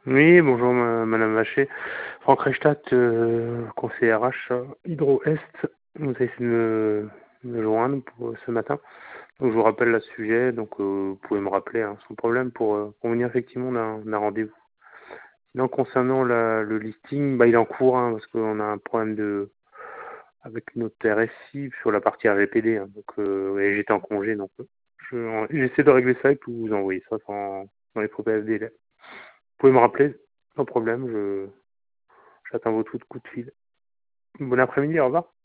Oui, bonjour Madame Vacher. Franck Reichstadt, conseiller RH Hydro Est. Vous avez essayé de me joindre pour ce matin. Donc je vous rappelle là ce sujet, donc vous pouvez me rappeler sans problème pour convenir effectivement d'un rendez-vous. Sinon concernant le listing, il est en cours parce qu'on a un problème avec notre RSI sur la partie RGPD. Et j'étais en congé, donc j'essaie de régler ça et puis vous envoyer ça dans les trop brefs délais. Vous pouvez me rappeler, sans problème, j'attends votre coup de fil. Bon après-midi, au revoir.